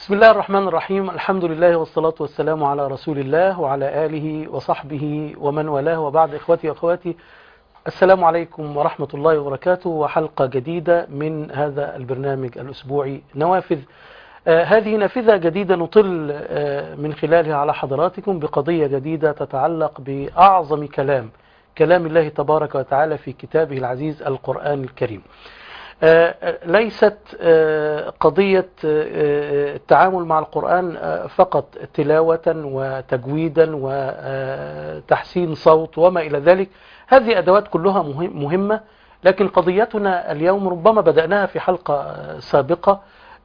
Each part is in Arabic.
بسم الله الرحمن الرحيم. الحمد لله والصلاة والسلام على رسول الله وعلى آله وصحبه ومن والاه، وبعد. إخوتي وأخواتي، السلام عليكم ورحمة الله وبركاته، وحلقة جديدة من هذا البرنامج الأسبوعي نوافذ. هذه نافذة جديدة نطل من خلالها على حضراتكم بقضية جديدة تتعلق بأعظم كلام الله تبارك وتعالى في كتابه العزيز القرآن الكريم. ليست قضية التعامل مع القرآن فقط تلاوة وتجويدا وتحسين صوت وما إلى ذلك. هذه أدوات كلها مهمة، لكن قضيتنا اليوم ربما بدأناها في حلقة سابقة،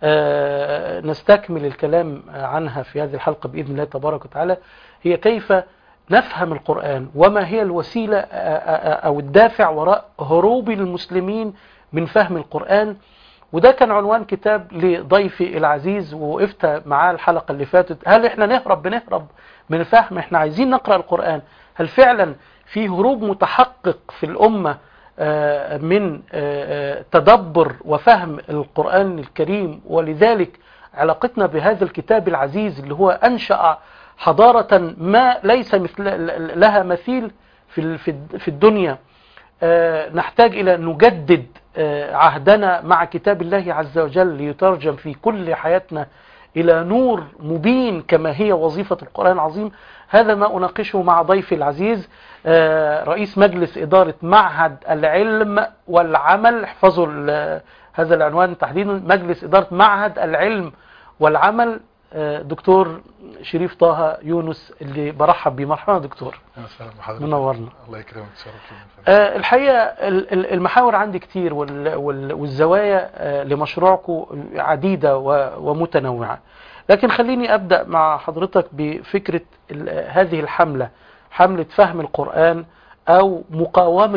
نستكمل الكلام عنها في هذه الحلقة بإذن الله تبارك وتعالى. هي كيف نفهم القرآن، وما هي الوسيلة أو الدافع وراء هروب المسلمين من فهم القرآن. وده كان عنوان كتاب لضيفي العزيز، ووقفت معاه الحلقة اللي فاتت. هل احنا بنهرب من الفهم؟ احنا عايزين نقرأ القرآن. هل فعلا في هروب متحقق في الأمة من تدبر وفهم القرآن الكريم؟ ولذلك علاقتنا بهذا الكتاب العزيز اللي هو أنشأ حضارة ما ليس لها مثيل في الدنيا. نحتاج إلى أن نجدد عهدنا مع كتاب الله عز وجل ليترجم في كل حياتنا إلى نور مبين كما هي وظيفة القرآن العظيم. هذا ما أناقشه مع ضيفي العزيز، رئيس مجلس إدارة معهد العلم والعمل. احفظوا هذا العنوان تحديدا، مجلس إدارة معهد العلم والعمل، دكتور شريف طه يونس، اللي برحب بيه. مرحبا دكتور. السلام عليكم. منورنا. الله يكرمك. الحقيقة المحاور عندي كتير، والزوايا لمشروعكم عديدة ومتنوعة، لكن خليني أبدأ مع حضرتك بفكرة هذه الحملة، حملة فهم القرآن أو مقاومة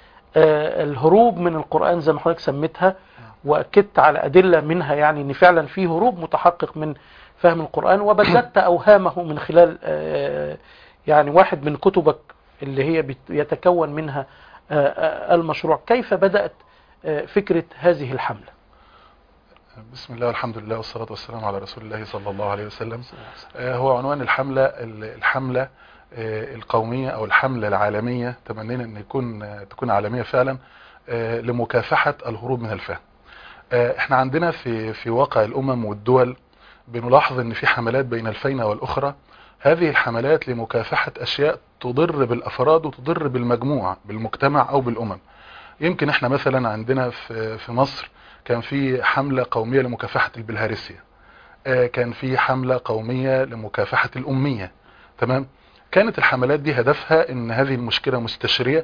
الهروب من القرآن زي ما حضرتك سميتها، وأكدت على أدلة منها يعني أن فعلا في هروب متحقق من فهم القرآن. وبددت أوهامه من خلال يعني واحد من كتبك اللي هي يتكون منها المشروع. كيف بدأت فكرة هذه الحملة؟ بسم الله والحمد لله والصلاة والسلام على رسول الله صلى الله عليه وسلم. هو عنوان الحملة القومية أو الحملة العالمية، تمنينا أن تكون عالمية فعلا، لمكافحة الهروب من الفهم. احنا عندنا في واقع الأمم والدول بنلاحظ أن في حملات بين الفينة والأخرى. هذه الحملات لمكافحة أشياء تضر بالأفراد وتضر بالمجتمع أو بالأمم. يمكن احنا مثلا عندنا في مصر كان في حملة قومية لمكافحة البلهارسيا، كان في حملة قومية لمكافحة الأمية. تمام. كانت الحملات دي هدفها ان هذه المشكلة مستشرية،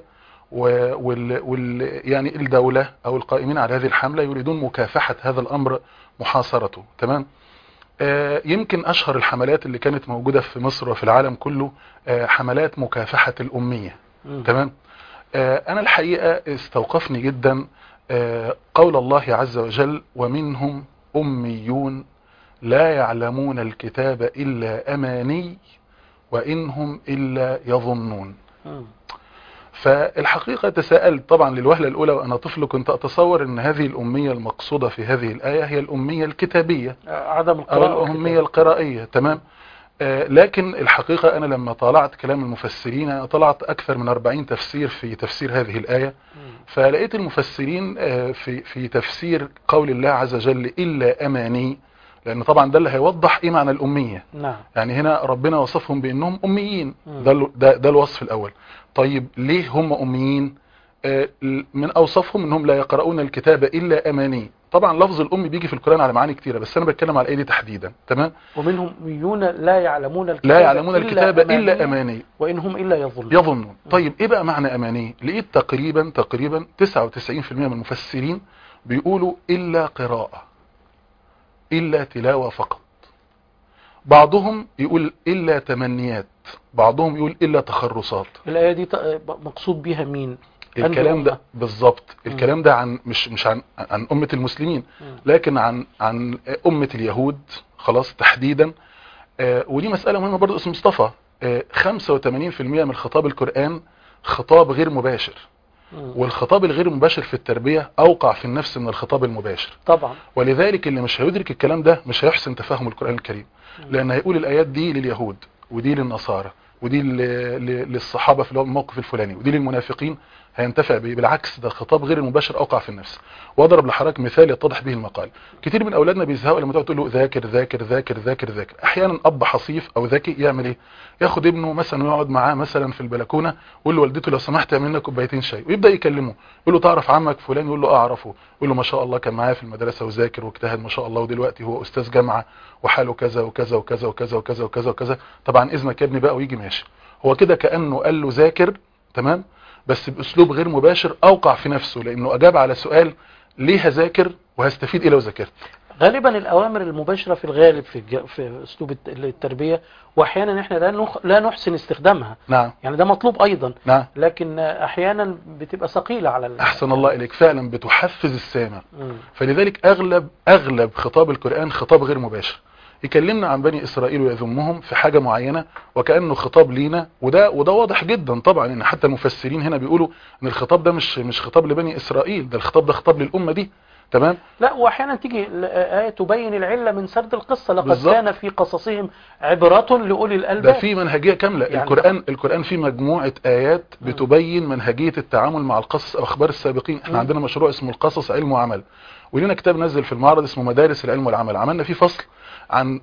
يعني الدولة او القائمين على هذه الحملة يريدون مكافحة هذا الامر، محاصرته. تمام. يمكن اشهر الحملات اللي كانت موجودة في مصر وفي العالم كله حملات مكافحة الأمية. تمام. انا الحقيقة استوقفني جدا قول الله عز وجل: ومنهم أميون لا يعلمون الكتاب إلا أماني وإنهم إلا يظنون. فالحقيقة تساءلت طبعا للوهلة الأولى وأنا طفل، كنت أتصور أن هذه الأمية المقصودة في هذه الآية هي الأمية الكتابية، عدم القراءة، أو الأمية القرائية. تمام. لكن الحقيقة أنا لما طالعت كلام المفسرين، أنا طلعت أكثر من 40 تفسير في تفسير هذه الآية، فلقيت المفسرين في تفسير قول الله عز وجل إلا أماني، لأن طبعا ده اللي هيوضح إيه معنى الأمية. نعم. يعني هنا ربنا وصفهم بأنهم أميين، ده الوصف الأول. طيب ليه هم أميين؟ من أوصفهم أنهم لا يقرؤون الكتاب إلا أماني. طبعا لفظ الأم بيجي في القرآن على معاني كتيرة، بس أنا بتكلم على الآية دي تحديدا. تمام. ومنهم أميون لا يعلمون الكتاب إلا أماني وإنهم إلا يظنون. طيب إيه بقى معنى أماني؟ لقيت تقريبا 99% من المفسرين بيقولوا إلا قراءة، إلا تلاوة فقط. بعضهم يقول إلا تمنيات، بعضهم يقول إلا تخرصات. الآية دي مقصود بها مين؟ الكلام ده بالظبط، الكلام ده عن مش عن أمة المسلمين، لكن عن أمة اليهود خلاص تحديدا. ودي مسألة مهمة برضو. اسم مصطفى 85% من خطاب القرآن خطاب غير مباشر. والخطاب الغير مباشر في التربية اوقع في النفس من الخطاب المباشر طبعا. ولذلك اللي مش هيدرك الكلام ده مش هيحسن تفهم القرآن الكريم، لان هيقول الايات دي لليهود ودي للنصارى ودي للصحابة في الموقف الفلاني ودي للمنافقين، هينتفع به. بالعكس ده الخطاب غير المباشر اوقع في النفس. واضرب لحضرتك مثال يتضح به المقال. كتير من اولادنا بيزهقوا لما تقعد تقول له ذاكر ذاكر ذاكر ذاكر ذاكر. احيانا اب حصيف او ذكي يعمل ايه؟ ياخد ابنه مثلا ويقعد معاه مثلا في البلكونه ويقول له والدته لو سمحت اعمل لنا كوبايتين شاي، ويبدا يكلمه يقول له تعرف عمك فلان؟ يقول له اعرفه. يقول له ما شاء الله كان معايا في المدرسه وذاكر واجتهد ما شاء الله ودلوقتي هو استاذ جامعه وحاله كذا وكذا وكذا وكذا وكذا وكذا وكذا، طبعا اذنك يا ابني بقى، ويجي ماشي. هو كده كانه قال له ذاكر، تمام، بس باسلوب غير مباشر اوقع في نفسه، لانه اجاب على سؤال ليه هذاكر وهستفيد ايه لو ذاكرت. غالبا الاوامر المباشره في الغالب في اسلوب التربيه، واحيانا احنا لا نحسن استخدامها. نعم. يعني ده مطلوب ايضا. نعم. لكن احيانا بتبقى ثقيله على احسن الله اليك، فعلا بتحفز السامع. فلذلك اغلب خطاب القرآن خطاب غير مباشر، يكلمنا عن بني اسرائيل ويذمهم في حاجة معينة وكأنه خطاب لينا، وده واضح جدا طبعا ان حتى المفسرين هنا بيقولوا ان الخطاب ده مش خطاب لبني اسرائيل، ده الخطاب ده خطاب للأمة دي، تمام. لا، واحيانا تيجي آية تبين العلة من سرد القصة، لقد بالزبط. كان في قصصهم عبرة لأولي الألباب. ده في منهجية كاملة يعني القرآن فيه مجموعة آيات بتبين منهجية التعامل مع القصص أو أخبار السابقين. احنا عندنا مشروع اسمه القصص علم وعمل، ولنا كتاب نزل في المعرض اسمه مدارس العلم والعمل، عملنا فيه فصل عن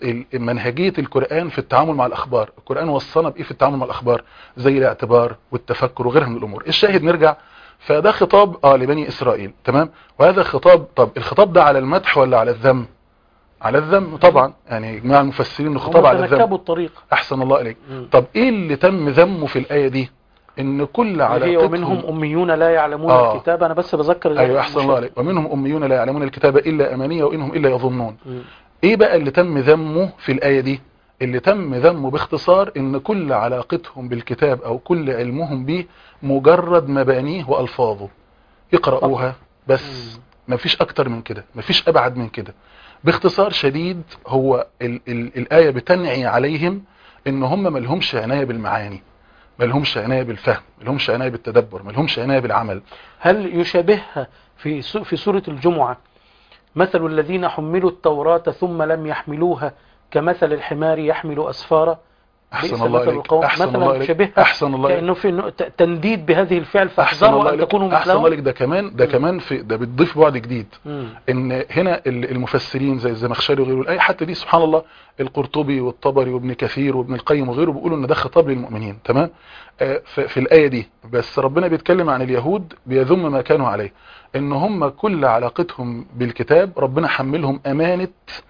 منهجية القرآن في التعامل مع الأخبار. القرآن وصلنا بإيه في التعامل مع الأخبار، زي الاعتبار والتفكر وغيرها من الأمور. الشاهد نرجع، فده خطاب لبني إسرائيل، تمام. وهذا خطاب، طب الخطاب ده على المدح ولا على الذم؟ على الذم طبعا، يعني جماعة المفسرين انه خطاب على الذم. الطريق. احسن الله عليك. طب ايه اللي تم ذمه في الآية دي؟ ان كل علاقتهم ومنهم أميون لا يعلمون الكتاب. انا بس بذكر. ايوه احسن الله عليك. ومنهم أميون لا يعلمون الكتاب الا امانية وانهم الا يظنون. ايه بقى اللي تم ذمه في الآية دي؟ اللي تم ذمه باختصار ان كل علاقتهم بالكتاب او كل علمهم به مجرد مبانيه والفاظه، يقرأوها بس، مفيش اكتر من كده، مفيش ابعد من كده. باختصار شديد هو الآية بتنعي عليهم ان هم ملهمش عناية بالمعاني، ملهمش عناية بالفهم، ملهمش عناية بالتدبر، ملهمش عناية بالعمل. هل يشابهها في سورة الجمعة مثل الذين حملوا التوراة ثم لم يحملوها كمثل الحمار يحمل أسفارا؟ أحسن الله عليك. أحسن الله عليك. أحسن الله كأنه في تنديد بهذه الفعل، فاحذروا أن تكونوا مثلهم. أحسن الله عليك. ده كمان ده بتضيف بعد جديد. إن هنا المفسرين زي الزمخشري وغيره، الآية حتى دي سبحان الله القرطبي والطبري وابن كثير وابن القيم وغيره بيقولوا إن ده خطاب للمؤمنين، تمام. في الآية دي بس ربنا بيتكلم عن اليهود بيذم ما كانوا عليه، إن هم كل علاقتهم بالكتاب ربنا حملهم أمانة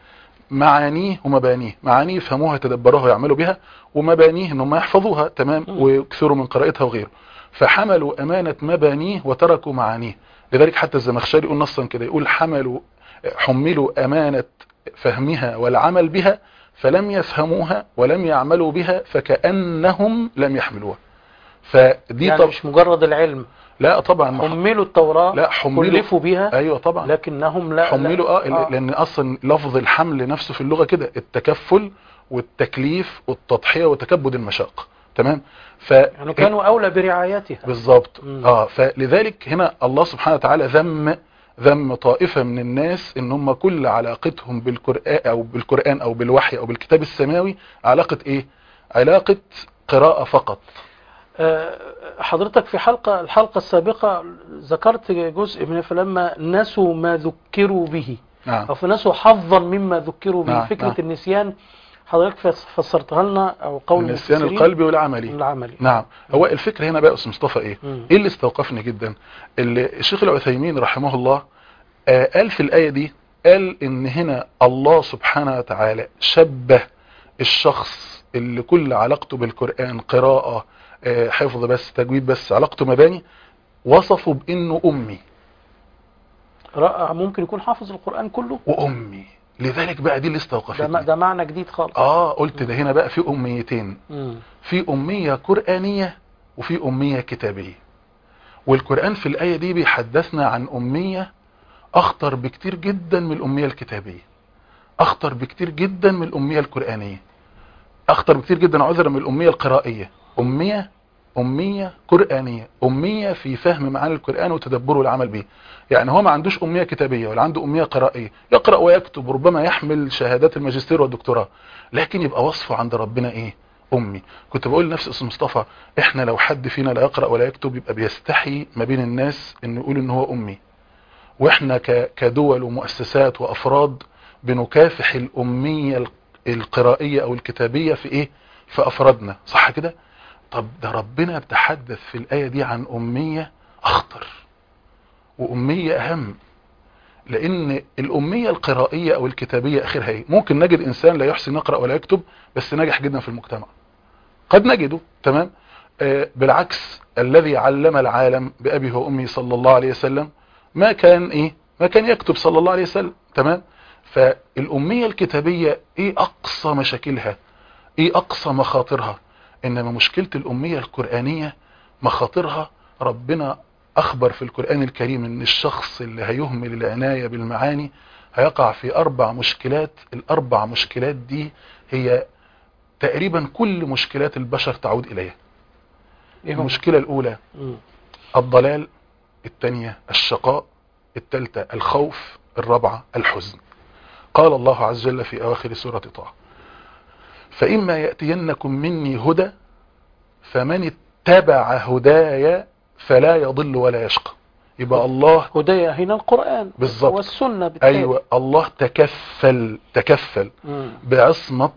معانيه ومبانيه. معانيه يفهموها يتدبروها ويعملوا بها، ومبانيه انهم يحفظوها، تمام، ويكثروا من قراءتها وغيره. فحملوا امانة مبانيه وتركوا معانيه. لذلك حتى الزمخشري يقول نصا كده، يقول حملوا امانة فهمها والعمل بها فلم يفهموها ولم يعملوا بها فكأنهم لم يحملوها. فدي يعني مش مجرد العلم، لا طبعا، حملوا التوراة، لا كلفوا بها، ايوه طبعا، لكنهم لا حملوا لان اصلا لفظ الحمل نفسه في اللغة كده التكفل والتكليف والتضحية وتكبد المشاق، تمام. يعني كانوا اولى برعايتها بالظبط. فلذلك هنا الله سبحانه وتعالى ذم طائفة من الناس ان هم كل علاقتهم بالقرآن او بالوحي او بالكتاب السماوي علاقة ايه؟ علاقة قراءة فقط. حضرتك في الحلقة السابقة ذكرت جزء من فلما نسوا ما ذكروا به، أو فنسوا حظا مما ذكروا به. فكرة النسيان حضرتك فسرتها لنا، أو قول النسيان القلبي والعملي. نعم. هو الفكرة هنا بقى أستاذ مصطفى إيه اللي استوقفني جدا؟ الشيخ العثيمين رحمه الله قال في الآية دي، قال إن هنا الله سبحانه وتعالى شبه الشخص اللي كل علاقته بالقرآن قراءة حفظ بس، تجويد بس، علاقته مباني، وصفه بانه امي. ممكن يكون حافظ القرآن كله وامي. لذلك بقى دي اللي استوقفتني. ده معنى جديد خالص. قلت ده هنا بقى في اميتين، في امية قرآنية وفي امية كتابية. والقرآن في الآية دي بيحدثنا عن امية اخطر بكتير جدا من الامية الكتابية، اخطر بكتير جدا من الامية القرآنية، اخطر بكتير جدا عذرا من الامية القرائية. أمية أمية قرآنية، أمية في فهم معاني القرآن وتدبره والعمل به. يعني هو ما عندوش أمية كتابية ولا عنده أمية قرائية، يقرأ ويكتب، ربما يحمل شهادات الماجستير والدكتوراه، لكن يبقى وصفه عند ربنا إيه؟ أمي. كنت بقول لنفسي أستاذ مصطفى، إحنا لو حد فينا لا يقرأ ولا يكتب يبقى بيستحي ما بين الناس إنه يقول إن هو أمي، وإحنا كدول ومؤسسات وأفراد بنكافح الأمية القرائية أو الكتابية في إيه؟ في أفرادنا، صح كده؟ طب ده ربنا بتحدث في الآية دي عن أمية أخطر وأمية أهم، لأن الأمية القرائية أو الكتابية آخرها إيه؟ ممكن نجد إنسان لا يحسن يقرأ ولا يكتب بس ناجح جدا في المجتمع، قد نجده، تمام. بالعكس، الذي علم العالم بأبيه وأمه صلى الله عليه وسلم ما كان يكتب صلى الله عليه وسلم، تمام. فالأمية الكتابية إيه أقصى مشاكلها؟ إيه أقصى مخاطرها؟ إنما مشكلة الأمية القرآنية مخاطرها ربنا أخبر في القرآن الكريم إن الشخص اللي هيهمل العناية بالمعاني هيقع في 4 مشكلات. ال4 مشكلات دي هي تقريبا كل مشكلات البشر تعود إليها. المشكلة الأولى الضلال، الثانية الشقاء، الثالثة الخوف، الرابعة الحزن. قال الله عز وجل في أواخر سورة طه: فإما يأتينكم مني هدى فمن اتبع هدايا فلا يضل ولا يشقى. يبقى الله هدايا هنا القرآن بالظبط والسنة بالتالي. أيوة، الله تكفل بعصمة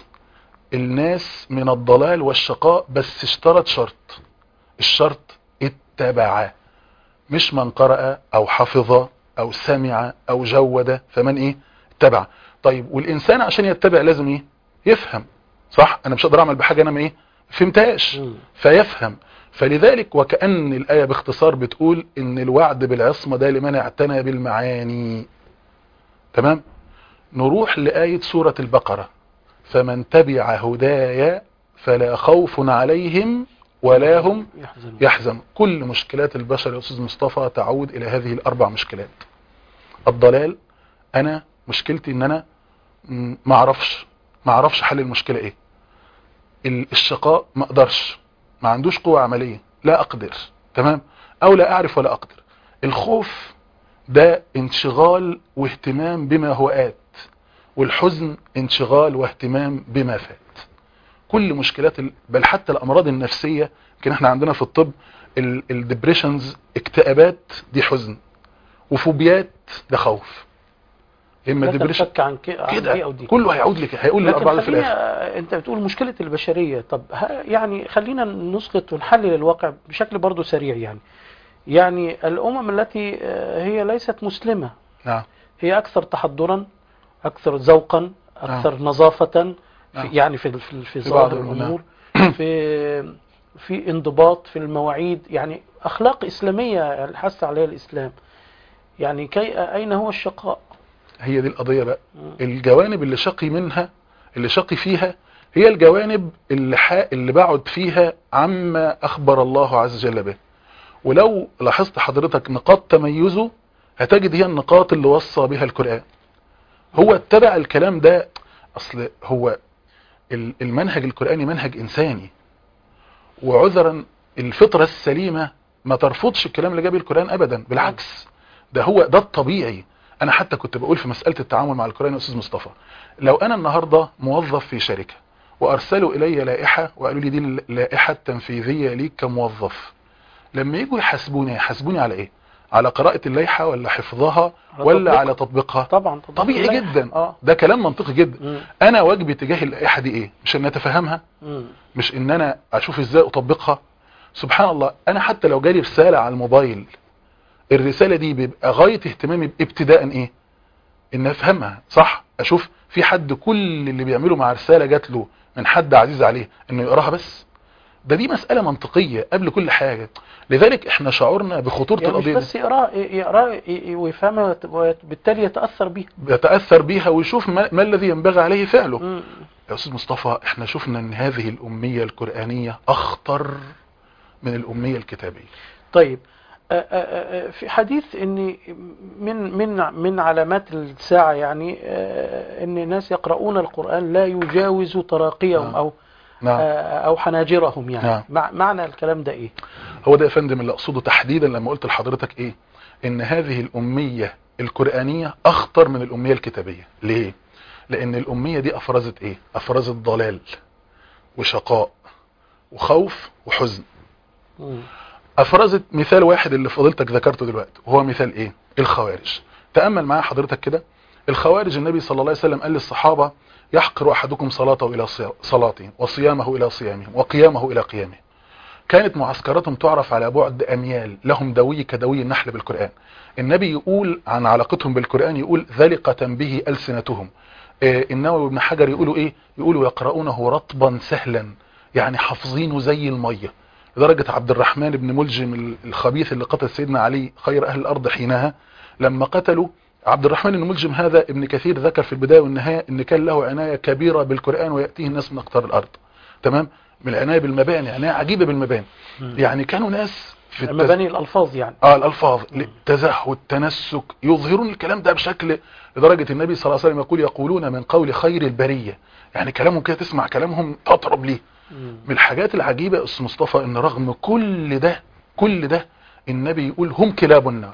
الناس من الضلال والشقاء، بس اشترط شرط، الشرط اتبع، مش من قرأ أو حفظ أو سمع أو جود، فمن اتبع. طيب والإنسان عشان يتبع لازم يفهم، صح؟ أنا مش هقدر أعمل بحاجة أنا ما فهمتهاش، فيفهم. فلذلك وكأن الآية باختصار بتقول إن الوعد بالعصمة ده لمن اعتنى بالمعاني، تمام. نروح لآية سورة البقرة: فمن تبع هدايا فلا خوف عليهم ولا هم يحزن. كل مشكلات البشر يا أستاذ مصطفى تعود إلى هذه ال4 مشكلات. الضلال، أنا مشكلتي إن أنا ما اعرفش حل المشكلة إيه. الشقاء، ما أقدرش، ما عندوش قوة عملية، لا أقدر، تمام، أو لا أعرف ولا أقدر. الخوف ده انشغال واهتمام بما هو آت، والحزن انشغال واهتمام بما فات. كل مشكلات بل حتى الأمراض النفسية، كان احنا عندنا في الطب الدبريشنز، اكتئابات دي حزن، وفوبيات ده خوف. اما ديبريشن عن كده أو دي كله هيعود لك، هيقول للأربعة في الآخر. انت بتقول مشكلة البشرية، طب يعني خلينا نسقط ونحلل الواقع بشكل برضو سريع. يعني الأمم التي هي ليست مسلمة، نعم، هي أكثر تحضرا، أكثر ذوقا، أكثر نظافة، يعني في ظاهر الأمور، في انضباط في المواعيد، يعني أخلاق إسلامية الحث عليها الإسلام. يعني أين هو الشقاء؟ هي دي القضية بقى. الجوانب اللي شقي فيها هي الجوانب اللي بعد فيها عما أخبر الله عز وجل به. ولو لاحظت حضرتك نقاط تميزه هتجد هي النقاط اللي وصى بها القرآن. هو اتبع الكلام ده، أصل هو المنهج القرآني منهج إنساني، وعذرا الفطرة السليمة ما ترفضش الكلام اللي جابه القرآن أبدا، بالعكس ده الطبيعي. أنا حتى كنت بقول في مسألة التعامل مع القرآن يا أستاذ مصطفى، لو أنا النهاردة موظف في شركة وأرسلوا إلي لائحة وقالوا لي دي اللائحة التنفيذية ليك كموظف، لما يجوا يحاسبوني على إيه؟ على قراءة اللائحة ولا حفظها ولا على تطبيقها؟ طبعا طبيعي جدا. ده كلام منطقي جدا. أنا واجبي تجاه اللائحة دي إيه؟ مش أن أتفهمها، مش أن أنا أشوف إزاي أطبقها. سبحان الله، أنا حتى لو جالي رسالة على الموبايل، الرسالة دي بيبقى غاية اهتمامي ابتداء إيه؟ إن أفهمها صح. أشوف في حد كل اللي بيعمله مع رسالة جات له من حد عزيز عليه إنه يقراها بس. دي مسألة منطقية قبل كل حاجة. لذلك احنا شعورنا بخطورة القضية، مش بس يقرأ ويفهمها وبالتالي يتأثر بيها ويشوف ما الذي ينبغي عليه فعله. يا أستاذ مصطفى، احنا شفنا ان هذه الأمية القرآنية أخطر من الأمية الكتابية. طيب، في حديث ان من علامات الساعة، يعني ان الناس يقرؤون القرآن لا يجاوز تراقيهم نعم. أو حناجرهم يعني. نعم. معنى الكلام ده إيه؟ هو ده يا فندم اللي أقصده تحديدا لما قلت لحضرتك إيه، إن هذه الأمية القرآنية أخطر من الأمية الكتابية. ليه؟ لأن الأمية دي أفرزت إيه؟ أفرزت ضلال وشقاء وخوف وحزن. أفرزت مثال واحد اللي فضلتك ذكرته دلوقتي، وهو مثال إيه؟ الخوارج. تأمل معايا حضرتك كده، الخوارج النبي صلى الله عليه وسلم قال للصحابة: يحقر أحدكم صلاته إلى صلاته وصيامه إلى صيامهم وقيامه إلى قيامه. كانت معسكراتهم تعرف على بعد أميال، لهم دوي كدوي النحل بالقرآن. النبي يقول عن علاقتهم بالقرآن، يقول: ذلقة به ألسنتهم. النووي وابن حجر يقولوا إيه؟ يقولوا: يقرؤونه رطبا سهلا، يعني حافظينه زي المية. لدرجة عبد الرحمن بن ملجم الخبيث اللي قتل سيدنا علي خير أهل الأرض حينها، لما قتلوا عبد الرحمن بن ملجم هذا، ابن كثير ذكر في البداية والنهاية ان كان له عناية كبيرة بالقرآن ويأتيه الناس من اقطار الأرض. تمام؟ من العناية بالمباني، عناية عجيبة بالمباني. يعني كانوا ناس في مباني الألفاظ يعني. الألفاظ، التزهد، التنسك، يظهرون الكلام ده بشكل، لدرجة النبي صلى الله عليه وسلم يقول: يقولون من قول خير البرية. يعني كلامهم كده تسمع كلامهم تطرب ليه. من الحاجات العجيبة يا أستاذ مصطفى ان رغم كل ده النبي يقول: هم كلاب النار.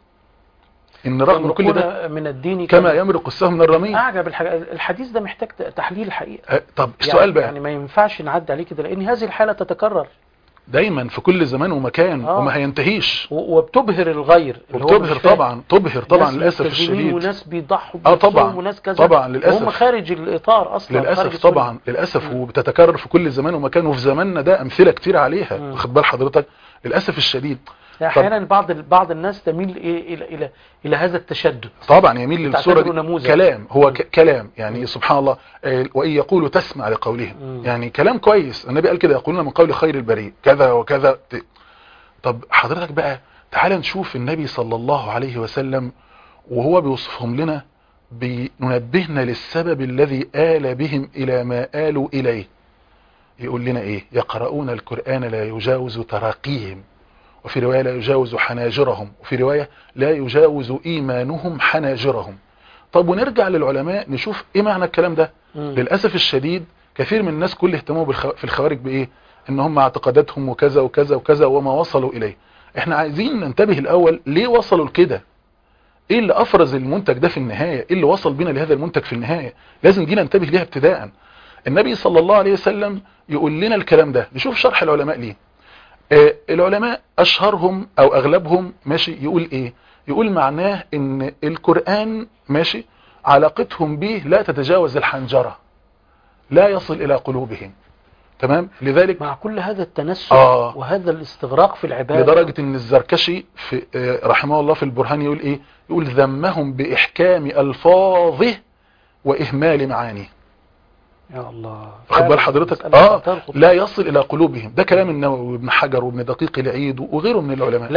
ان رغم كل ده من الدين كما يمرق السهم من الرمية. أعجب الحديث ده محتاج تحليل الحقيقة. طب السؤال بقى، يعني ما ينفعش نعدي عليه كده، لأن هذه الحالة تتكرر دايما في كل زمان ومكان وما هينتهيش، وبتبهر الغير، وبتبهر تبهر طبعا للاسف الشديد. وناس بيضحوا طبعا وناس كذا، طبعا للاسف، وهم خارج الاطار اصلا للاسف طبعا للاسف. وبتتكرر في كل زمان ومكان، وفي زماننا ده امثله كتير عليها، واخد بال حضرتك؟ للاسف الشديد احيانا بعض الناس تميل الى هذا التشدد. طبعا يميل للصوره كلام، هو كلام يعني سبحان الله. وان يقولوا تسمع لقولهم، يعني كلام كويس. النبي قال كده: يقولون من قول خير البريء كذا وكذا. طب حضرتك بقى تعال نشوف النبي صلى الله عليه وسلم وهو بيوصفهم لنا، بينبهنا للسبب الذي آل بهم إلى ما آلوا إليه. يقول لنا إيه؟ يقرؤون القرآن لا يجاوز تراقيهم، وفي رواية لا يجاوز حناجرهم، وفي رواية لا يجاوز إيمانهم حناجرهم. طب ونرجع للعلماء نشوف إيه معنى الكلام ده. للأسف الشديد كثير من الناس كل اهتمامه في الخوارج بإيه؟ إن هم اعتقاداتهم وكذا وكذا وكذا وما وصلوا إليه. احنا عايزين ننتبه الأول ليه وصلوا لكده، ايه اللي افرز المنتج ده في النهاية، ايه اللي وصل بينا لهذا المنتج في النهاية. لازم دي ننتبه ليها ابتداء. النبي صلى الله عليه وسلم يقول لنا الكلام ده. نشوف شرح العلماء ليه. العلماء اشهرهم او اغلبهم ماشي يقول ايه؟ يقول معناه ان القرآن ماشي علاقتهم به لا تتجاوز الحنجرة، لا يصل الى قلوبهم. تمام؟ لذلك مع كل هذا التنسق وهذا الاستغراق في العبادة، لدرجة ان الزركشي في رحمه الله في البرهان يقول ايه؟ يقول: ذمهم باحكام الفاظه واهمال معانيه. يا الله، واخد بال حضرتك؟ لا يصل الى قلوبهم. ده كلام النووي وابن حجر وابن دقيق العيد وغيره من العلماء.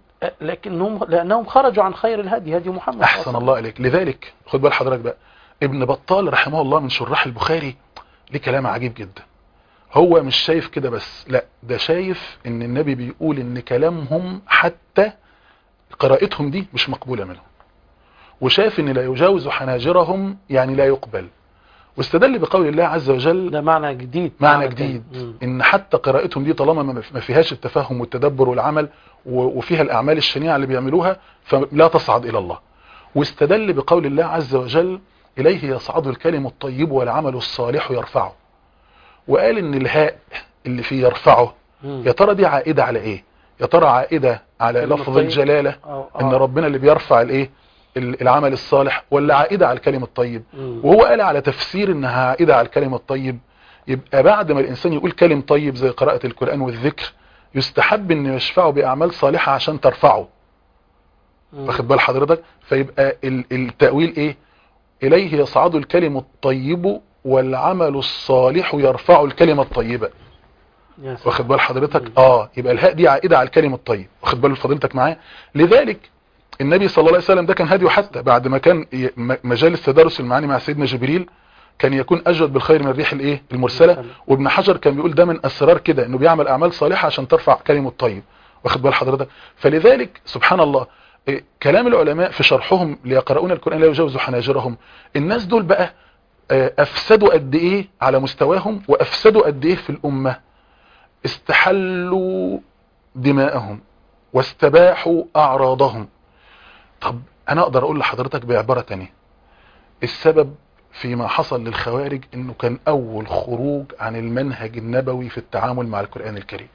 لانهم خرجوا عن خير الهدي، هدي محمد. احسن الله عليك. لذلك خد بال حضرتك بقى، ابن بطال رحمه الله من شراح البخاري ليه كلام عجيب جدا. هو مش شايف كده بس، لا ده شايف ان النبي بيقول ان كلامهم حتى قراءتهم دي مش مقبولة منهم، وشايف ان لا يجاوز حناجرهم يعني لا يقبل. واستدل بقول الله عز وجل، ده معنى جديد، ان حتى قراءتهم دي طالما ما فيهاش التفهم والتدبر والعمل وفيها الاعمال الشنيعة اللي بيعملوها فلا تصعد الى الله. واستدل بقول الله عز وجل: اليه يصعد الكلم الطيب والعمل الصالح يرفعه. وقال ان الهاء اللي فيه يرفعه، يا ترى دي عائدة على ايه؟ يا ترى عائدة على لفظ الجلالة ان ربنا اللي بيرفع الايه؟ العمل الصالح، ولا عائدة على الكلم الطيب؟ وهو قال على تفسير انها عائدة على الكلم الطيب. يبقى بعد ما الانسان يقول كلم طيب زي قراءة القرآن والذكر، يستحب انه يشفعه باعمال صالحة عشان ترفعه. واخد بال حضرتك؟ فيبقى التأويل ايه؟ اليه يصعد الكلم الطيب والعمل الصالح يرفع الكلمة الطيبة. واخد بال حضرتك؟ يبقى الهاء دي عائدة على الكلمة الطيب. واخد بال فضيلتك معايا؟ لذلك النبي صلى الله عليه وسلم ده كان هديه، حتى بعد ما كان مجالس تدارس المعاني مع سيدنا جبريل كان يكون اجود بالخير من الريح الايه؟ المرسلة. وابن حجر كان بيقول ده من اسرار كده، انه بيعمل اعمال صالحة عشان ترفع كلمة الطيب. واخد بال حضرتك؟ فلذلك سبحان الله كلام العلماء في شرحهم ليقرؤون القرآن لا يجاوز حناجرهم، الناس دول بقى افسدوا قد ايه على مستواهم وافسدوا قد ايه في الامة. استحلوا دماءهم واستباحوا اعراضهم. طب انا اقدر اقول لحضرتك بعبارة تانية، السبب فيما حصل للخوارج انه كان اول خروج عن المنهج النبوي في التعامل مع القرآن الكريم،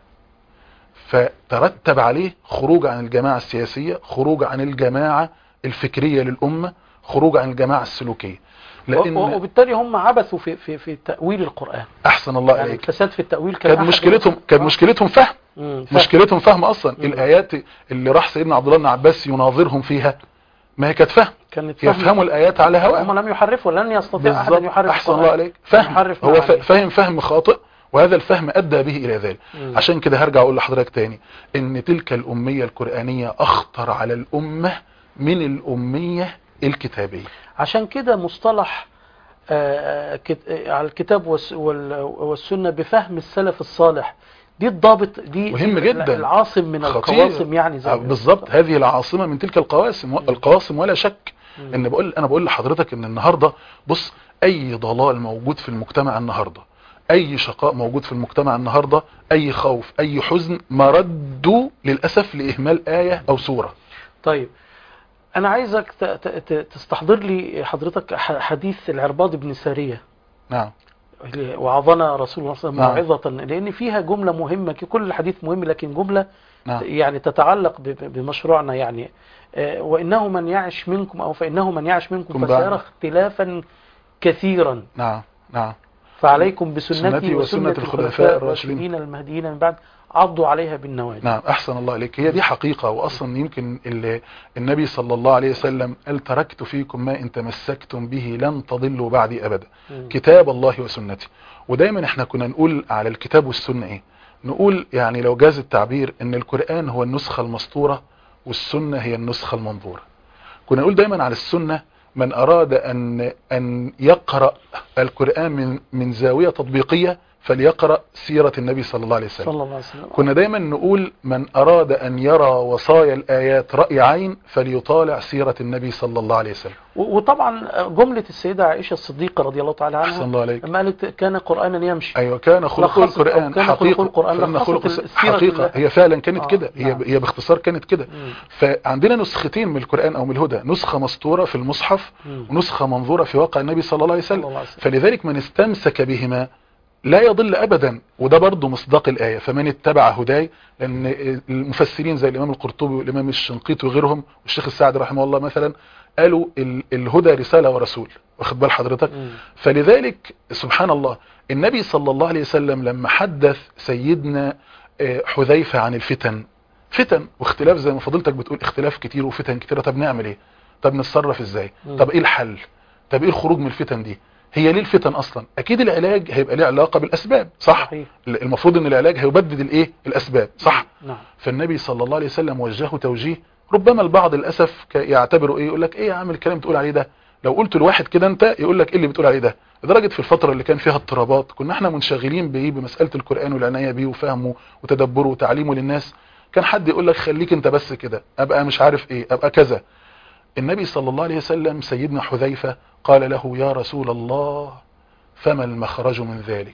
فترتب عليه خروج عن الجماعة السياسية، خروج عن الجماعة الفكرية للأمة، خروج عن الجماعة السلوكية. لأن وبالتالي هم عبثوا في تأويل القرآن. أحسن الله يعني عليك. الفساد في التأويل كانت مشكلتهم فهم. مشكلتهم فهم أصلا. الآيات اللي راح سيدنا عبد الله بن عباس يناظرهم فيها ما هي كانت فهم، يفهموا الآيات على هواهم. هم لم يحرفوا، لن يستطيع أحد أن يحرف. أحسن الله عليك. فهم، هو فهم خاطئ، وهذا الفهم أدى به إلى ذلك. عشان كده هرجع أقول لحضرتك تاني إن تلك الأمية القرآنية أخطر على الأمة من الأمية الكتابية. عشان كده مصطلح على الكتاب والسنة بفهم السلف الصالح، دي الضابط، دي مهم جدا، العاصم من القواسم. يعني بالضبط، هذه العاصمة من تلك القواسم ولا شك. أنا بقول لحضرتك إن النهاردة بص، أي ضلال موجود في المجتمع النهاردة، اي شقاء موجود في المجتمع النهاردة، اي خوف، اي حزن، مرده للأسف لإهمال آية او سورة. طيب انا عايزك تستحضر لي حضرتك حديث العرباض بن سارية. نعم. وعظنا رسول الله صلى الله عليه وسلم موعظة، لان فيها جملة مهمة، كل الحديث مهم لكن جملة نعم. يعني تتعلق بمشروعنا. يعني وانه من يعش منكم، او فانه من يعش منكم فسيرى اختلافا كثيرا. نعم نعم. فعليكم بسنتي وسنة الخلفاء الراشدين المهديين من بعد عضوا عليها بالنواجذ. نعم. أحسن الله عليك. هي دي حقيقة، وأصلا يمكن النبي صلى الله عليه وسلم قال تركت فيكم ما إن تمسكتم به لن تضلوا بعدي أبدا، كتاب الله وسنتي. ودايما احنا كنا نقول على الكتاب والسنة ايه، نقول يعني لو جاز التعبير ان القرآن هو النسخة المسطورة والسنة هي النسخة المنظورة. كنا نقول دايما على السنة من أراد أن يقرأ القرآن من زاوية تطبيقية فليقرأ سيرة النبي صلى الله عليه وسلم. كنا دايما نقول من أراد أن يرى وصايا الآيات رأي عين فليطالع سيرة النبي صلى الله عليه وسلم. وطبعا جملة السيدة عائشة الصديقة رضي الله تعالى عنها لما قالت كان قرآنا يمشي. أيوة، كان خلق القرآن حقيقة. هي فعلا كانت كده. هي باختصار كانت كده. فعندنا نسختين من القرآن أو من الهدى، نسخة مسطورة في المصحف ونسخة منظورة في واقع النبي صلى الله عليه وسلم. فلذلك من استمسك بهما لا يضل أبدا، وده برضو مصداق الآية فمن اتبع هداي. لأن المفسرين زي الإمام القرطبي والإمام الشنقيطي وغيرهم والشيخ السعدي رحمه الله مثلا قالوا الهدى رسالة ورسول، واخد بال حضرتك. فلذلك سبحان الله النبي صلى الله عليه وسلم لما حدث سيدنا حذيفة عن الفتن، فتن واختلاف زي ما فضلتك بتقول، اختلاف كتير وفتن كتيرة، طب نعمل ايه؟ طب نتصرف ازاي؟ طب ايه الحل؟ طب ايه الخروج من الفتن دي؟ هي ليه الفتن اصلا؟ اكيد العلاج هيبقى له علاقة بالاسباب، صح؟ المفروض ان العلاج هيبدد الايه؟ الاسباب، صح؟ فالنبي صلى الله عليه وسلم وجهه توجيه ربما البعض للاسف يعتبره ايه، يقول لك ايه يا عم الكلام بتقول عليه ده؟ لو قلت لواحد كده انت يقول لك ايه اللي بتقول عليه ده؟ لدرجه في الفتره اللي كان فيها اضطرابات كنا احنا منشغلين بايه؟ بمساله القران والعنايه بيه وفهمه وتدبره وتعليمه للناس. كان حد يقول لك خليك انت بس كده، ابقى مش عارف ايه، ابقى كذا. النبي صلى الله عليه وسلم سيدنا حذيفة قال له يا رسول الله فما المخرج من ذلك؟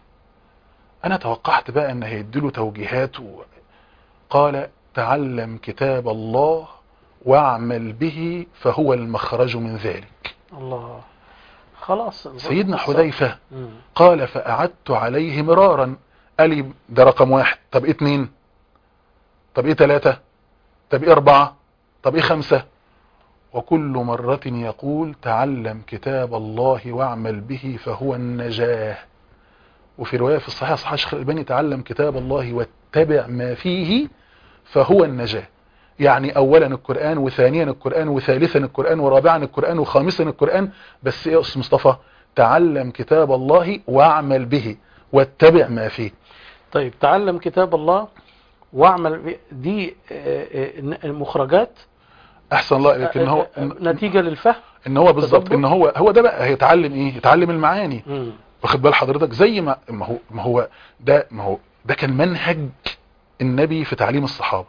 انا توقعت بقى ان هيديله توجيهات قال تعلم كتاب الله واعمل به فهو المخرج من ذلك. الله. خلاص سيدنا حذيفة قال فأعدت عليه مرارا، قال لي ده رقم 1، طب ايه 2، طب ايه 3، طب ايه 4، طب ايه 5، وكل مرة يقول تعلم كتاب الله واعمل به فهو النجاة. وفي رواية في الصحيح صحيح الشيخ الألباني تعلم كتاب الله واتبع ما فيه فهو النجاة. يعني أولا القرآن، وثانيا القرآن، وثالثا القرآن، ورابعا القرآن، وخامسا القرآن. بس ايه يا أستاذ مصطفى؟ تعلم كتاب الله واعمل به واتبع ما فيه. طيب تعلم كتاب الله واعمل به، دي المخرجات. احسن الله عليك. ان هو نتيجة للفهم، ان هو بالظبط ان هو ده بقى هيتعلم ايه؟ يتعلم المعاني. واخد بال حضرتك؟ زي ما هو ده كان منهج النبي في تعليم الصحابة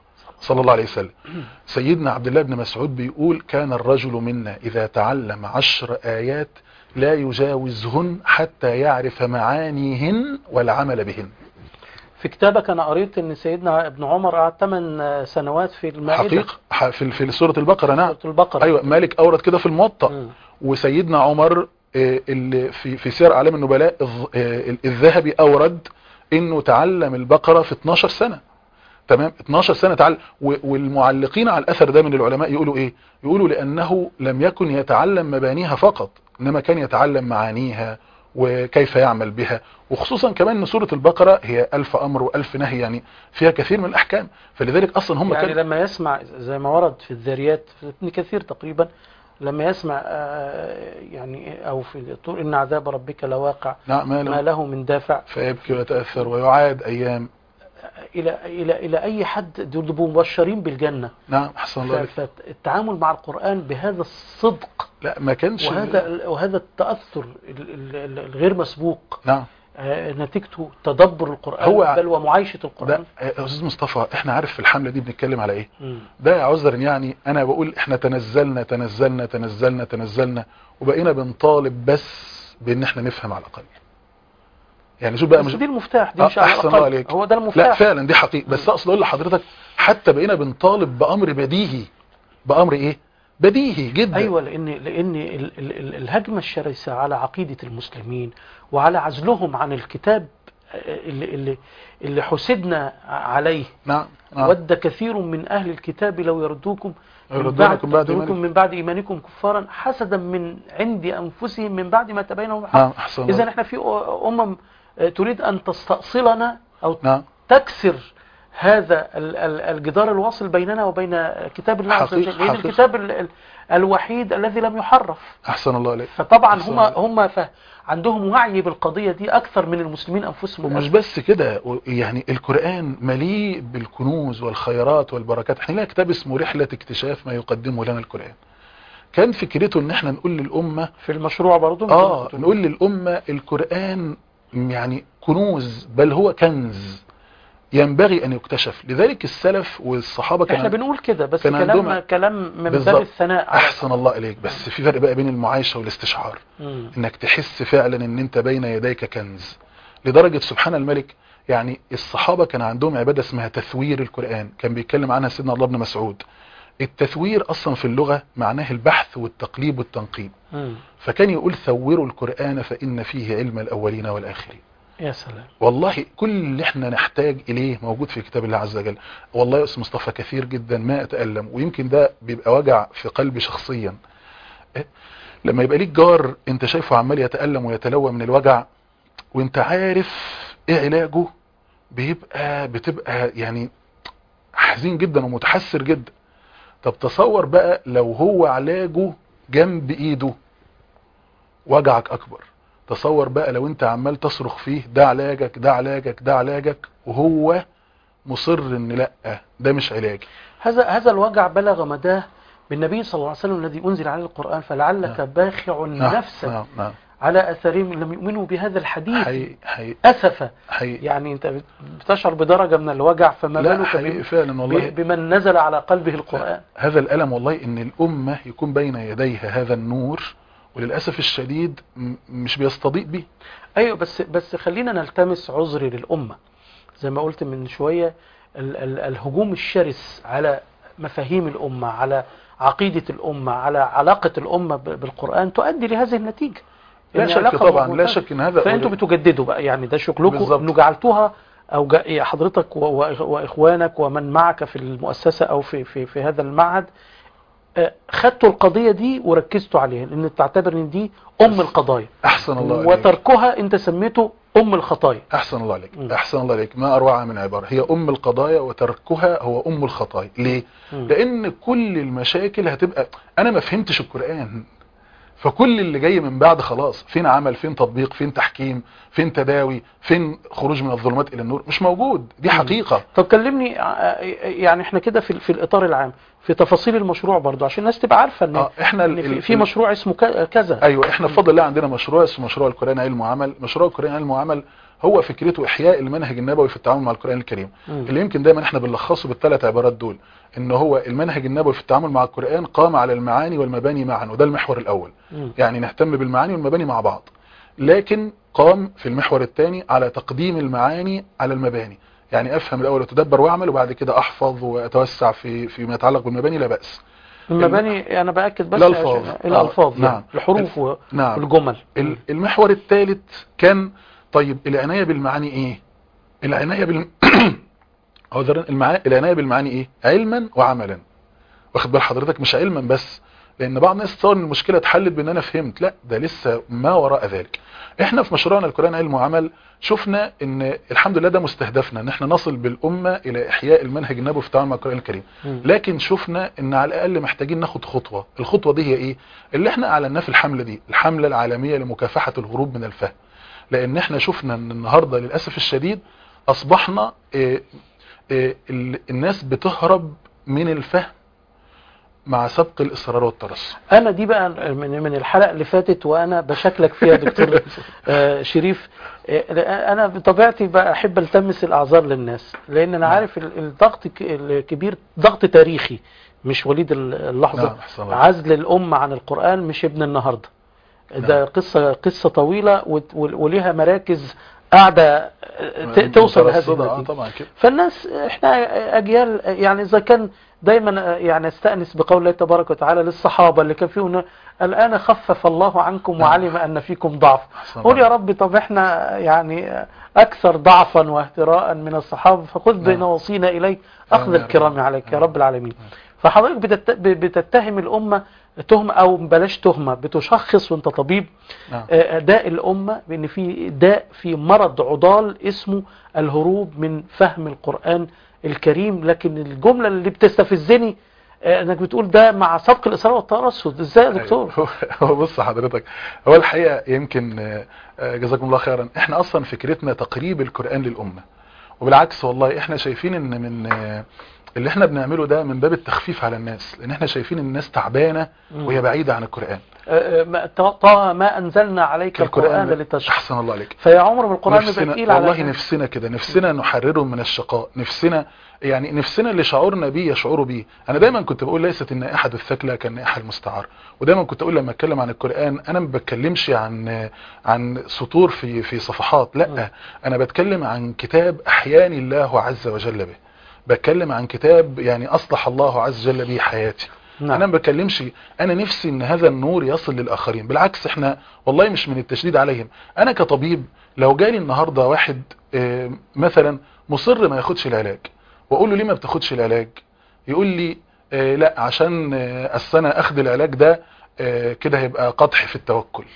صلى الله عليه وسلم. سيدنا عبد الله بن مسعود بيقول كان الرجل منا إذا تعلم 10 آيات لا يجاوزهن حتى يعرف معانيهن والعمل بهن. في كتابك أنا قريت أن سيدنا ابن عمر قعد 8 سنوات في المائدة. حقيقة في سورة البقرة. نعم سورة البقرة. أيوة، مالك أورد كده في الموطأ. وسيدنا عمر اللي في سير أعلام النبلاء الذهبي أورد إنه تعلم البقرة في 12 سنة. تمام، 12 سنة تعلم. والمعلقين على الأثر ده من العلماء يقولوا إيه؟ يقولوا لأنه لم يكن يتعلم مبانيها فقط، إنما كان يتعلم معانيها وكيف يعمل بها. وخصوصا كمان ان سورة البقرة هي 1000 أمر و1000 نهي، يعني فيها كثير من الأحكام. فلذلك أصلا هم يعني لما يسمع زي ما ورد في الذاريات في ابن كثير تقريبا، لما يسمع يعني أو في طول إن عذاب ربك لواقع ما له من دافع فيبكي ويتأثر ويعاد أيام إلى أي حد دول مبشرين بالجنة. نعم أحسن الله عليك. فالتعامل مع القرآن بهذا الصدق لا ما كانش وهذا التأثر الغير مسبوق. نعم نتيجته تدبر القرآن بل ومعايشة القرآن. يا أستاذ مصطفى احنا عارف في الحملة دي بنتكلم على ايه؟ ده عذرا يعني انا بقول احنا تنزلنا وبقينا بنطالب بس بان احنا نفهم على الاقل. يعني شوف بقى بس دي المفتاح، دي مش على الأقل، هو ده المفتاح. لا فعلا دي حقيقة. بس اقصد اقول لحضرتك حتى بقينا بنطالب بأمر بديهي. بأمر ايه؟ بديهي جدا. ايوه، لان الهجمة الشرسة على عقيدة المسلمين وعلى عزلهم عن الكتاب اللي حسدنا عليه. نعم. ود كثير من اهل الكتاب لو يردوكم من بعد ايمانكم كفارا حسدا من عند انفسهم من بعد ما تبين لهم الحق. اذا احنا في تريد ان تستأصلنا او تكسر هذا الجدار الواصل بيننا وبين كتاب الله عز وجل، لأن الكتاب الوحيد الذي لم يحرف. أحسن الله عليك. فطبعا هم عندهم وعي بالقضية دي أكثر من المسلمين أنفسهم. ومش بس كده، يعني القرآن مليء بالكنوز والخيرات والبركات. احنا لنا كتاب اسمه رحلة اكتشاف ما يقدمه لنا القرآن. كان فكرته ان احنا نقول للأمة في المشروع برضو نقول للأمة القرآن يعني كنوز، بل هو كنز ينبغي أن يكتشف. لذلك السلف والصحابة احنا بنقول كده بس كلام من باب الثناء. أحسن الله إليك. بس في فرق بقى بين المعايشة والاستشعار. إنك تحس فعلا إن أنت بين يديك كنز. لدرجة سبحان الملك، يعني الصحابة كان عندهم عبادة اسمها تثوير القرآن، كان بيتكلم عنها سيدنا الله بن مسعود. التثوير أصلا في اللغة معناه البحث والتقليب والتنقيب. فكان يقول ثوروا القرآن فإن فيه علم الأولين والآخرين. يا سلام. والله كل اللي احنا نحتاج إليه موجود في كتاب الله عز وجل. والله يا أستاذ مصطفى كثير جدا ما أتألم، ويمكن ده بيبقى وجع في قلبي شخصيا. لما يبقى ليك جار انت شايفه عمال يتألم ويتلوى من الوجع وانت عارف ايه علاجه، بتبقى يعني حزين جدا ومتحسر جدا. طب تصور بقى لو هو علاجه جنب ايده، وجعك اكبر. تصور بقى لو انت عمال تصرخ فيه ده علاجك ده علاجك ده علاجك، وهو مصر ان لا ده مش علاجي. هذا الوجع بلغ مداه بالنبي صلى الله عليه وسلم الذي انزل عليه القرآن، فلعلك باخع نفسك على اثرهم لم يؤمنوا بهذا الحديث اسفا. يعني انت بتشعر بدرجة من الوجع، فما بالك فعلا والله بمن نزل على قلبه القرآن. هذا الألم والله ان الأمة يكون بين يديها هذا النور، وللأسف الشديد مش بيستضيء به. ايوه بس خلينا نلتمس عذر للأمة. زي ما قلت من شوية، الهجوم الشرس على مفاهيم الأمة، على عقيدة الأمة، على علاقة الأمة بالقرآن تؤدي لهذه النتيجة. لا شك طبعا، لا شك ان هذا فانتوا بتجددوا بقى، يعني ده شغلكم انه جعلتوها، او حضرتك واخوانك ومن معك في المؤسسة او في هذا المعهد خدتوا القضية دي وركزتوا عليها، لان تعتبر ان دي القضايا. احسن الله عليك. وتركها انت سميته الخطايا. احسن الله عليك. احسن الله عليك. ما اروعها من عبارة، هي القضايا وتركها هو الخطايا. ليه؟ لان كل المشاكل هتبقى انا ما فهمتش القرآن، فكل اللي جاي من بعد خلاص فين عمل، فين تطبيق، فين تحكيم، فين تداوي، فين خروج من الظلمات الى النور، مش موجود. دي حقيقة. طب كلمني، يعني احنا كده في الاطار العام في تفاصيل المشروع برضو عشان الناس تبقى عارفة ان احنا في مشروع اسمه كذا. ايوه احنا بفضل الله عندنا مشروع اسمه مشروع القرآن علم وعمل. مشروع القرآن علم وعمل هو فكرته احياء المنهج النبوي في التعامل مع القرآن الكريم، اللي يمكن دايما احنا بنلخصه بالثلاث عبارات دول، ان هو المنهج النبوي في التعامل مع القرآن قام على المعاني والمباني معا، وده المحور الاول. يعني نهتم بالمعاني والمباني مع بعض، لكن قام في المحور الثاني على تقديم المعاني على المباني. يعني افهم الاول وتدبر واعمل، وبعد كده احفظ واتوسع فيما يتعلق بالمباني، لا بأس. المباني انا باكد بس الالفاظ، الالفاظ نعم، الحروف نعم، والجمل. المحور الثالث كان طيب العناية بالمعاني ايه؟ العناية العناية بالمعاني ايه؟ علما وعملا. واخد بال حضرتك؟ مش علما بس، لان بعض الناس تصور ان المشكله اتحلت بان انا فهمت، لا، ده لسه ما وراء ذلك. احنا في مشروعنا القرآن علم وعمل شفنا ان الحمد لله ده مستهدفنا، ان احنا نصل بالامه الى احياء المنهج النبوي في التعامل مع القرآن الكريم. لكن شفنا ان على الاقل محتاجين ناخد خطوه. الخطوه دي هي ايه؟ اللي احنا اعلناه في الحمله دي، الحمله العالميه لمكافحه الهروب من الفهم. لان احنا شفنا ان النهارده للاسف الشديد اصبحنا الناس بتهرب من الفهم مع سبق الإصرار والترصد. انا دي بقى من الحلقة اللي فاتت وانا بشكلك فيها دكتور شريف. انا بطبيعتي بقى احب التمس الاعذار للناس، لان انا عارف الضغط الكبير، ضغط تاريخي مش وليد اللحظة. عزل الأمة عن القرآن مش ابن النهاردة، ده قصة طويلة وليها مراكز قاعدة توصل لهذه النتيجة. فالناس احنا اجيال، يعني اذا كان دايما يعني استأنس بقول الله تبارك وتعالى للصحابة اللي كان فيهم الآن خفف الله عنكم وعلم أن فيكم ضعف. قول يا رب طب احنا يعني أكثر ضعفا واهتراء من الصحابة، فخذ بنواصينا إليك أخذ الكرام عليك يا رب العالمين. فحضرتك بتتهم الأمة تهمة، أو بلاش تهمة، بتشخص وانت طبيب داء الأمة بأن في داء، في مرض عضال اسمه الهروب من فهم القرآن الكريم. لكن الجملة اللي بتستفزني انك بتقول ده مع سبق الإصرار والترصد. ازاي يا دكتور؟ هو بص حضرتك، هو الحقيقة يمكن جزاكم الله خيرا، احنا اصلا فكرتنا تقريب القرآن للأمة، وبالعكس والله احنا شايفين ان من اللي احنا بنعمله ده من باب التخفيف على الناس، لان احنا شايفين الناس تعبانة وهي بعيدة عن القرآن. طه ما أنزلنا عليك القرآن لتشقى. أحسن الله عليك. فيا عمر بالقرآن يبقى تقيل على والله نفسنا كده، نفسنا نحررهم من الشقاء، نفسنا يعني نفسنا اللي شعورنا بيه يشعروا بيه. أنا دايما كنت بقول ليست النائحة الثكلى كالنائحة المستعار، ودايما كنت أقول لما أتكلم عن القرآن أنا ما بتكلمش عن سطور في صفحات، لا، أنا بتكلم عن كتاب أحياني الله عز وجل به، بتكلم عن كتاب يعني أصلح الله عز وجل به حياتي. انا ما بكلمش، انا نفسي ان هذا النور يصل للاخرين. بالعكس احنا والله مش من التشديد عليهم. انا كطبيب لو جالي النهارده واحد مثلا مصر ما ياخدش العلاج، واقول له ليه ما بتاخدش العلاج، يقول لي لا عشان انا اخد العلاج ده كده هيبقى قدح في التوكل.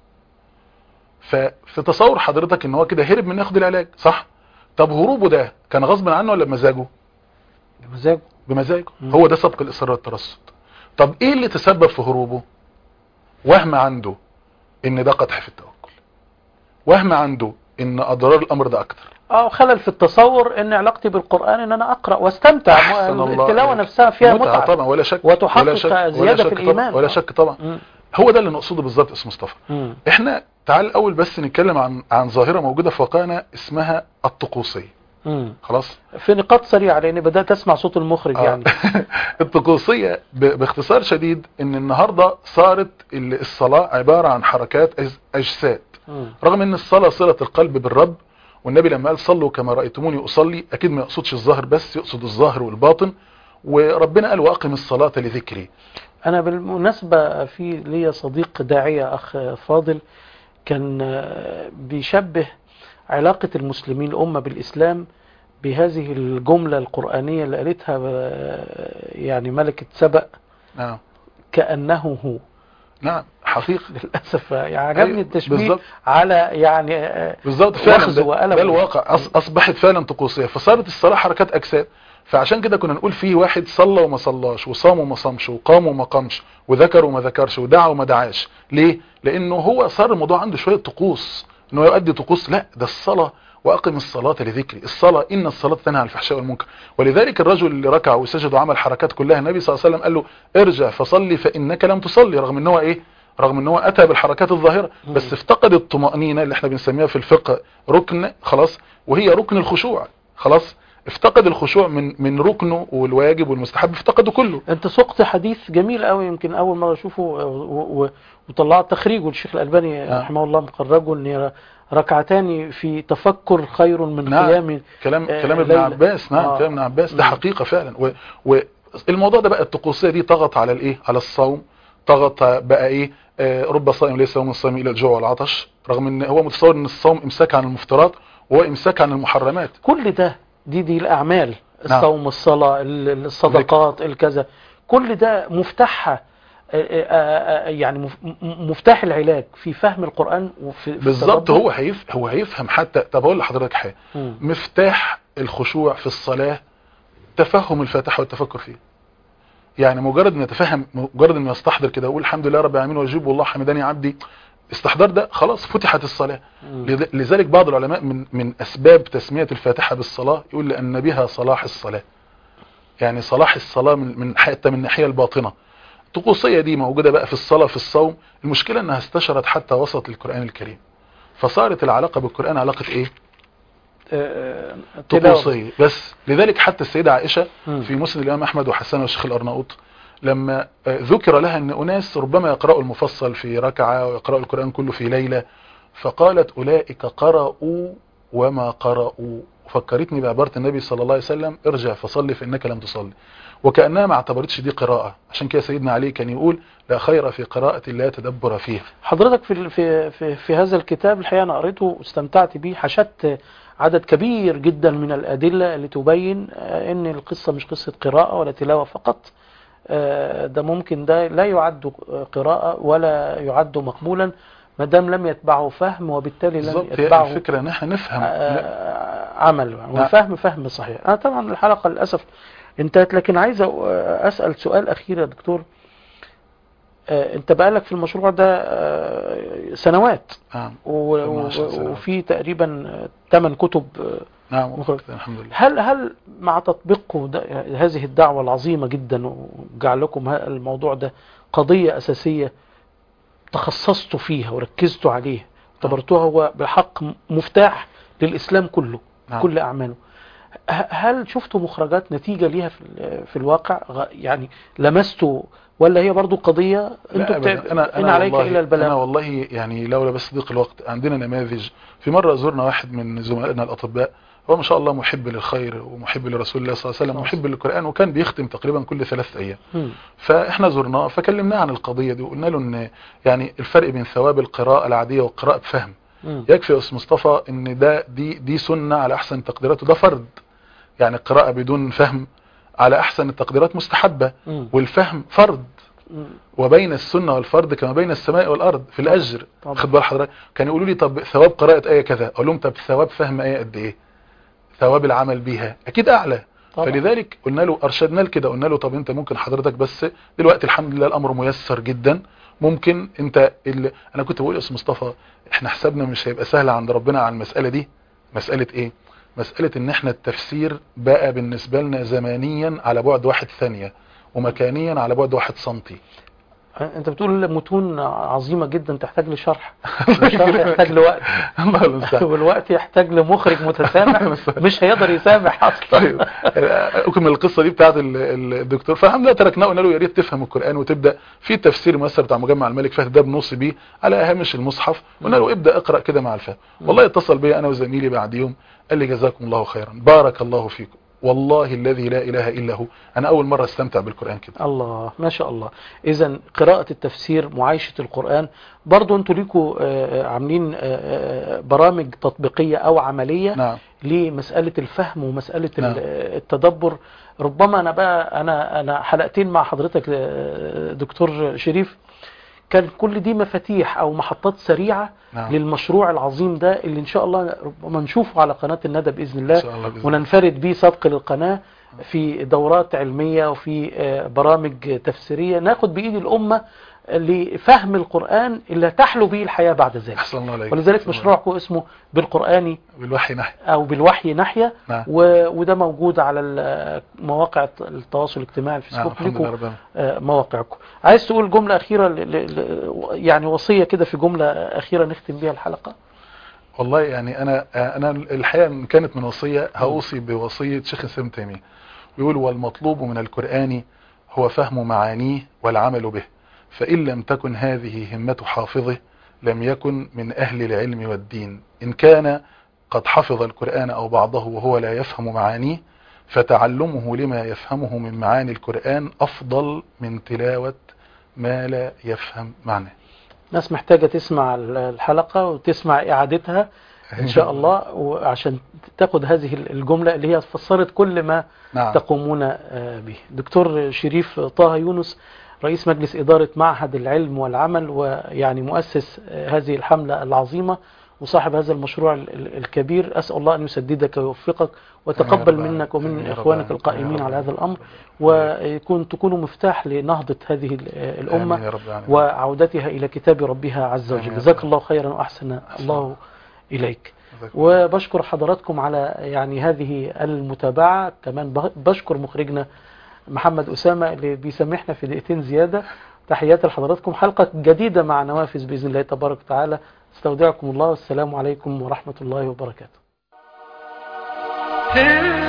ففي تصور حضرتك ان هو كده هرب من ياخد العلاج، صح؟ طب هروبه ده كان غصب عنه ولا بمزاجه؟ بمزاجه. هو ده سبق الإصرار والترصد. طب ايه اللي تسبب في هروبه؟ وهم عنده ان ده قدح في التوكل، وهم عنده ان اضرار الامر ده اكتر، خلل في التصور ان علاقتي بالقرآن ان انا اقرأ واستمتع، التلاوة نفسها فيها متعة طبعا، ولا شك، وتحقق زيادة في الايمان، ولا شك طبعا. هو ده اللي نقصده بالظبط اسم مصطفى. احنا تعال الاول بس نتكلم عن ظاهرة موجودة في واقعنا اسمها الطقوسية. خلاص، في نقاط سريعة لان بدأت اسمع صوت المخرج. يعني الطقوسية باختصار شديد ان النهاردة صارت الصلاة عبارة عن حركات اجساد، رغم ان الصلاة صلة القلب بالرب، والنبي لما قال صلوا كما رأيتموني اصلي اكيد ما يقصدش الظاهر بس، يقصد الظاهر والباطن. وربنا قال واقم الصلاة لذكري. انا بالمناسبة في لي صديق داعية اخ فاضل كان بيشبه علاقة المسلمين الأمة بالإسلام بهذه الجملة القرآنية اللي قالتها يعني ملكة سبأ، كأنه هو. نعم حقيقة للأسف يعني عجبني التشبيه بالزبط. على يعني بالظبط فعلا ده الواقع. أصبحت فعلا طقوسية، فصارت الصلاة حركات أجساد. فعشان كده كنا نقول فيه واحد صلى وما صلاش، وصام وما صامش، وقام وما قامش، وذكر وما ذكرش، ودعا وما دعاش. ليه؟ لأنه هو صار الموضوع عنده شوية طقوس، انه يؤدي طقوس. لا، ده الصلاة واقم الصلاة لذكري. الصلاة ان الصلاة تنهى عن الفحشاء والمنكر. ولذلك الرجل اللي ركع وسجد وعمل حركات كلها النبي صلى الله عليه وسلم قال له ارجع فصلي فانك لم تصلي، رغم ان هو ايه؟ رغم ان هو اتى بالحركات الظاهرة بس افتقد الطمأنينة اللي احنا بنسميها في الفقه ركن، خلاص، وهي ركن الخشوع. خلاص، افتقد الخشوع من ركنه والواجب والمستحب، افتقده كله. انت سقت حديث جميل قوي، يمكن اول مرة اشوفه وطلعت تخريجه الشيخ الألباني رحمه الله، مخرجه ان ركعتان في تفكر خير من قيام كلام ابن عباس. نعم كلام ابن عباس ده حقيقة فعلا. والموضوع ده بقى الطقوسية دي طغت على الايه، على الصوم، طغت بقى ايه، رب صائم ليس يوم الصائم الى الجوع والعطش، رغم ان هو متصور ان الصوم امساك عن المفترات وهو امساك عن المحرمات. كل ده دي الاعمال، الصوم، الصلاة، الصدقات، الكذا، كل ده مفتاحها يعني مفتاح العلاج في فهم القرآن وفي بالظبط. هو هيفهم حتى. طب اقول لحضرتك حاجه، مفتاح الخشوع في الصلاة تفهم الفاتحة والتفكر فيه. يعني مجرد ان يتفهم، مجرد ان يستحضر كده ويقول الحمد لله رب العالمين واجيب والله حمداني عبدي، استحضار ده خلاص فتحت الصلاة. لذلك بعض العلماء من اسباب تسمية الفاتحة بالصلاة يقول لان بها صلاح الصلاة، يعني صلاح الصلاة حتى من الناحية الباطنة. الطقوسية دي موجودة بقى في الصلاة، في الصوم. المشكلة انها استشرت حتى وسط القرآن الكريم، فصارت العلاقة بالقرآن علاقة ايه، طقوسية بس. لذلك حتى السيدة عائشة في مسند الإمام أحمد وحسن والشيخ الأرناؤوط لما ذكر لها أن أناس ربما يقرأوا المفصل في ركعة ويقرأوا القرآن كله في ليلة، فقالت أولئك قرأوا وما قرأوا. فكرتني بعبارة النبي صلى الله عليه وسلم ارجع فصلي فإنك لم تصلي، وكأنها ما اعتبرتش دي قراءة. عشان كده سيدنا علي كان يقول لا خير في قراءة لا تدبر فيها. حضرتك في هذا الكتاب الحقيقة أنا قريته واستمتعت به، حشدت عدد كبير جدا من الأدلة اللي تبين ان القصة مش قصة قراءة ولا تلاوة فقط. ده ممكن ده لا يعد قراءة ولا يعد مقبولا ما دام لم يتبعه فهم، وبالتالي لم يتبعه الفكرة ان احنا نفهم عمل، والفهم فهم صحيح. انا طبعا الحلقة للأسف انتهت، لكن عايز أسأل سؤال أخير يا دكتور. انت بقالك في المشروع ده سنوات، وفي تقريبا 8 كتب. نعم الحمد لله. هل مع تطبيقكم هذه الدعوة العظيمة جدا وجعل لكم الموضوع ده قضية أساسية تخصصتوا فيها وركزتوا عليه، اعتبرتوها هو بحق مفتاح للإسلام كله، كل أعماله، هل شفتوا مخرجات نتيجة ليها في الواقع؟ يعني لمستوا، ولا هي برضو قضية انتوا إن عليك إلا البلاغ؟ أنا والله يعني لولا بس ضيق الوقت عندنا نماذج. في مرة زرنا واحد من زملائنا الأطباء، هو ما شاء الله محب للخير ومحب لرسول الله صلى الله عليه وسلم ومحب للقرآن، وكان بيختم تقريبا كل 3 أيام. فإحنا زرناه فكلمناه عن القضية دي وقلنا له إن يعني الفرق بين ثواب القراءة العادية والقراءة بفهم. يكفي يا أستاذ مصطفى إن دي سنة على أحسن تقديرات، وده فرض. يعني القراءة بدون فهم على أحسن التقديرات مستحبة، والفهم فرض. وبين السنة والفرض كما بين السماء والأرض في الأجر. خد بال حضرتك، كان يقولوا لي طب ثواب قراءة آية كذا، أقول لهم طب ثواب فهم آية قد إيه؟ ثواب العمل بيها أكيد أعلى. فلذلك قلنا له، أرشدنا كده، قلنا له طب أنت ممكن حضرتك بس دلوقتي الحمد لله الأمر ميسر جدا، ممكن أنت أنا كنت بقول يا أستاذ مصطفى إحنا حسابنا مش هيبقى سهل عند ربنا على المسألة دي. مسألة إيه؟ مسألة ان احنا التفسير بقى بالنسبة لنا زمانيا على بعد 1 ثانية، ومكانيا على بعد 1 سنتي. انت بتقول متون عظيمة جدا تحتاج لشرح، الشرح يحتاج لوقت والوقت يحتاج لمخرج متسامح مش هيقدر يسامح اصلا. طيب اكمل القصة دي بتاعت الدكتور. فالحمد لله تركناه، قلنا له يا ريت تفهم القرآن وتبدأ في تفسير مثلا بتاع مجمع الملك فهد ده بنوصي بيه على هامش المصحف، قلنا له ابدأ اقرأ كده مع الفهم. والله اتصل بي انا وزميلي بعد يوم قال لي جزاكم الله خيرا، بارك الله فيكم، والله الذي لا إله إلا هو أنا أول مرة استمتع بالقرآن كده. الله ما شاء الله. إذن قراءة التفسير، معايشة القرآن، برضو أنتوا ليكوا عاملين برامج تطبيقية أو عملية. نعم. لمسألة الفهم ومسألة نعم. التدبر. ربما أنا حلقتين مع حضرتك دكتور شريف، كان كل دي مفاتيح أو محطات سريعة نعم. للمشروع العظيم ده اللي إن شاء الله ربما نشوفه على قناة الندى بإذن الله، وننفرد به سبق للقناة في دورات علمية وفي برامج تفسيرية، ناخد بإيد الأمة لفهم القرآن اللي تحلو به الحياة بعد ذلك. أحسن الله عليك. ولذلك مشروعكم اسمه بالقرآن بالوحي نحيا، أو بالوحي نحيا. نعم. وده موجود على مواقع التواصل الاجتماعي الفيسبوك. نعم. لكم مواقعكم. عايز تقول جملة أخيرة يعني وصية كده في جملة أخيرة نختم بها الحلقة؟ والله يعني أنا الحقيقة إن كانت من وصية هأوصي بوصية شيخ الإسلام ابن تيمية، بيقول: والمطلوب من القرآن هو فهم معانيه والعمل به، فإن لم تكن هذه همة حافظه لم يكن من أهل العلم والدين. إن كان قد حفظ القرآن أو بعضه وهو لا يفهم معانيه فتعلمه لما يفهمه من معاني القرآن أفضل من تلاوة ما لا يفهم معناه. ناس محتاجة تسمع الحلقة وتسمع إعادتها إن شاء الله، وعشان تاخد هذه الجملة اللي هي فسرت كل ما نعم. تقومون به. دكتور شريف طه يونس، رئيس مجلس إدارة معهد العلم والعمل، ويعني مؤسس هذه الحملة العظيمة وصاحب هذا المشروع الكبير، أسأل الله أن يسددك ويوفقك وتقبل منك ومن إخوانك القائمين على هذا الأمر، تكونوا مفتاح لنهضة هذه الأمة وعودتها إلى كتاب ربها عز وجل. جزاك الله خيرا وأحسن الله إليك. وبشكر حضراتكم على يعني هذه المتابعة. كمان بشكر مخرجنا محمد أسامة اللي بيسامحنا في دقيقتين زيادة. تحياتي لحضراتكم، حلقة جديدة مع نوافذ بإذن الله تبارك وتعالى. استودعكم الله والسلام عليكم ورحمة الله وبركاته.